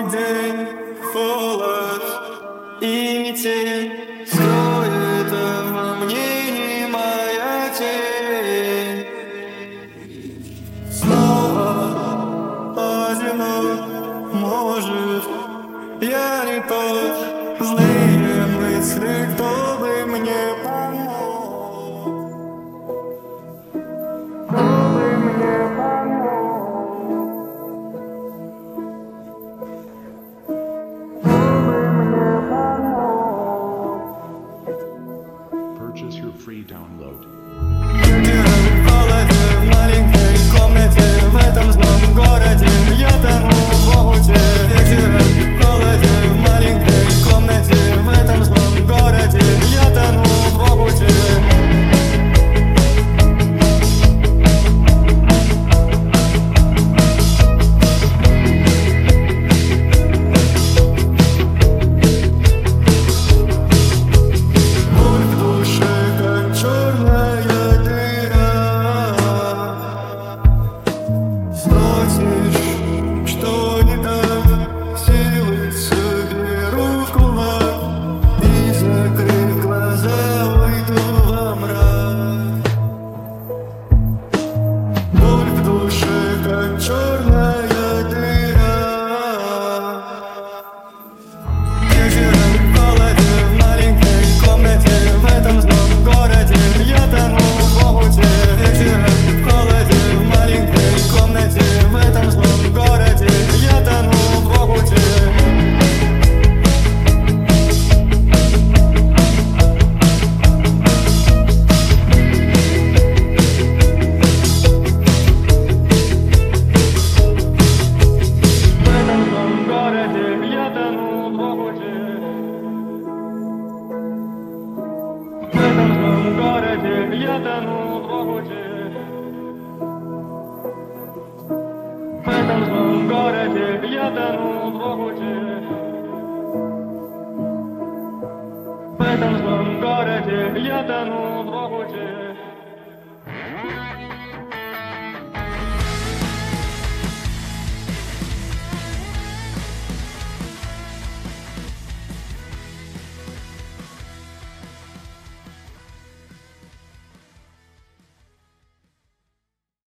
день, холод и тень. Стоит во мне немая тень. Снова одинок, может, я не тот. Злые мысли, кто бы мне помог. Кто бы мне помог. Purchase your free download. В холоде, в маленькой комнате, в этом злом городе я тону в омуте. В холоде, в маленькой комнате, в этом злом городе я тону в омуте. Что не так, силы соберу в кулак и, закрыв глаза, уйду во мрак. Боль в душе, как черная дыра. Вечером в холоде, в маленькой комнате, в этом злом городе я тону в омуте. Вечером в холоде, в маленькой комнате, в этом злом городе я тону в омуте. В этом злом городе я тону в омуте. В этом злом городе я тону в омуте. В этом злом городе я тону в омуте. В этом злом городе я тону в омуте.